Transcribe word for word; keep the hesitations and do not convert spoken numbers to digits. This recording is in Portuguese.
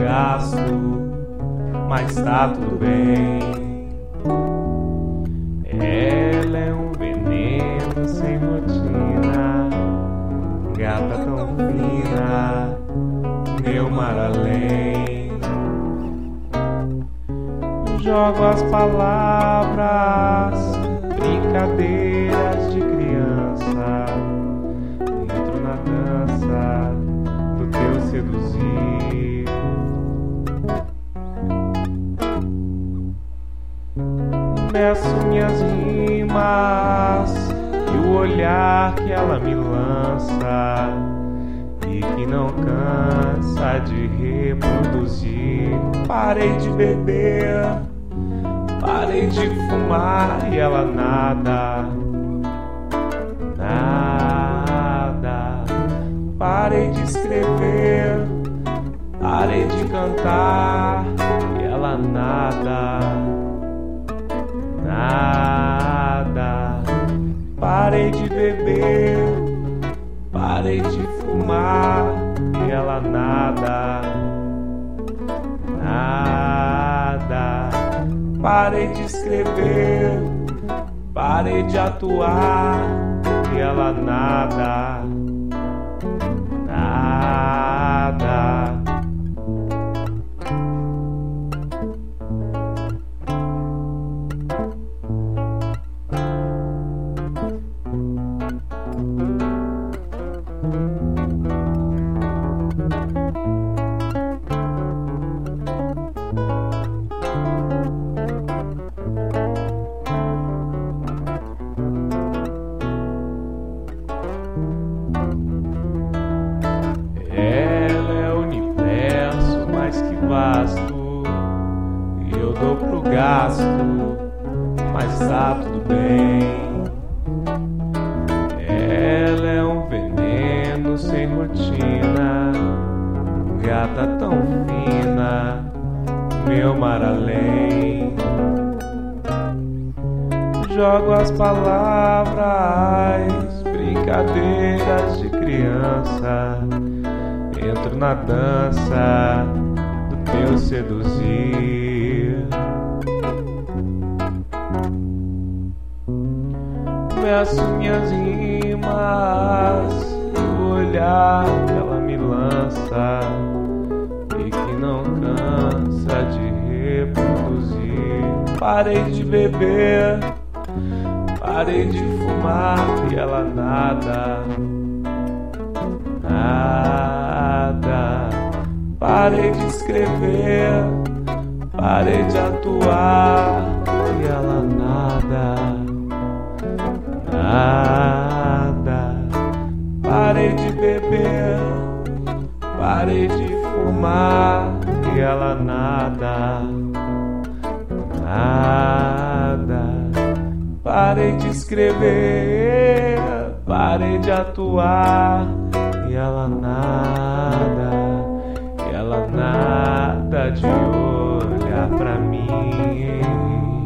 gasto, mas tá tudo bem. Ela é um veneno sem rotina, gata tão fina, meu mar além. Jogo as palavras, brincadeiras de criança, entro na dança do teu seduzir. Meço minhas rimas e o olhar que ela me lança e que não cansa de reproduzir. Parei de beber, parei de fumar e ela nada, nada. Parei de escrever, parei de cantar e ela nada, nada. Parei de beber, parei de fumar e ela nada, nada. Parei de escrever, parei de atuar e ela nada, nada. E eu dou pro gasto, mas tá tudo bem. Ela é um veneno sem rotina, gata tão fina, meu mar além. Jogo as palavras, brincadeiras de criança, entro na dança eu seduzir. Meço minhas rimas e o olhar que ela me lança e que não cansa de reproduzir. Parei de beber, parei de fumar e ela nada, nada. Parei de escrever, parei de atuar e ela nada, nada. Parei de beber, parei de fumar e ela nada, nada. Parei de escrever, parei de atuar e ela nada. Ela nada de olhar pra mim.